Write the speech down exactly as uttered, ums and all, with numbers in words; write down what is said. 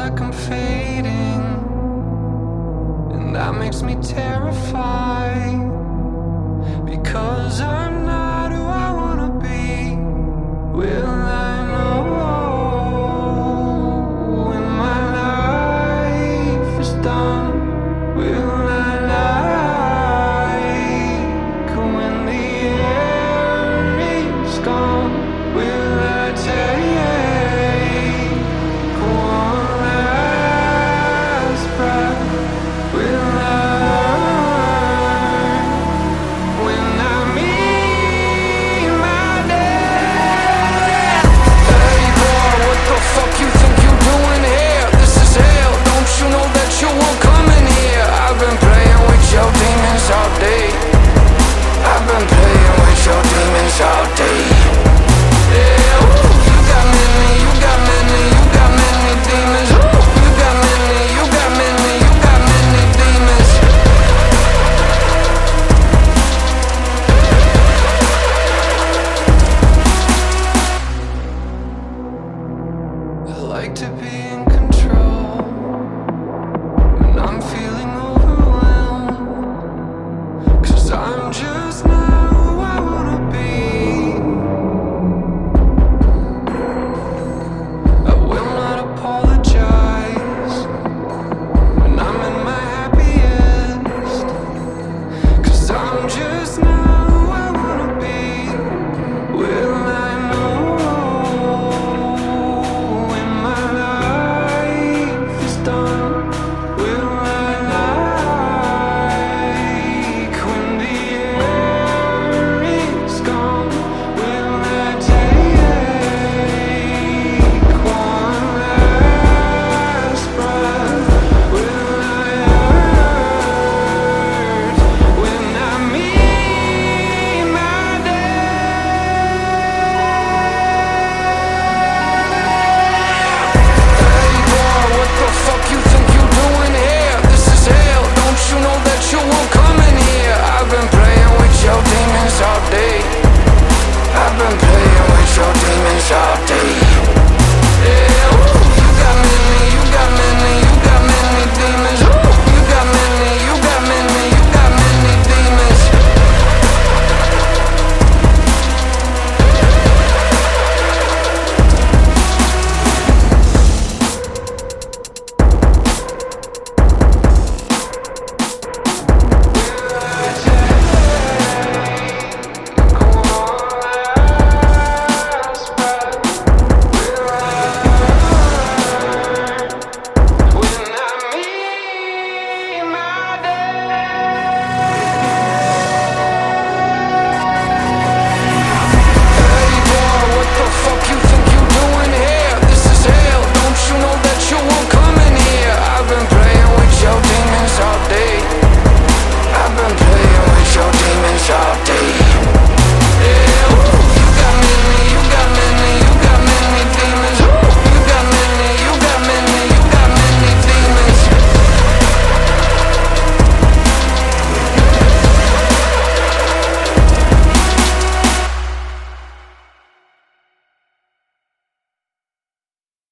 like I'm fading, and that makes me terrified, because I'm not who I wanna be. Will I know when my life is done? Will I like when the air is gone? Will I take one last breath? Will I learn when I meet my death? Hey boy, what the fuck you think you doing here? This is hell, don't you know that you won't come in here? I've been playing with your demons all day. I've been playing with your demons all day. Yeah, ooh, you got many, you got many, you got many demons. Ooh, you got many, you got many, you got many demons. I like to be in control when I'm feeling overwhelmed, 'cause I'm just not who I wanna be. I will not apologize when I'm in my happiest, 'cause I'm just not who I wanna be. Will I know when my life is done? Will I like when the air is gone? Will I take one last breath? Will I hurt when I meet my death? Hey boy, what the fuck you think you doing here? This is hell, don't you know that you won't come in here? I've been playing with your demons all day. I've been playing with your demons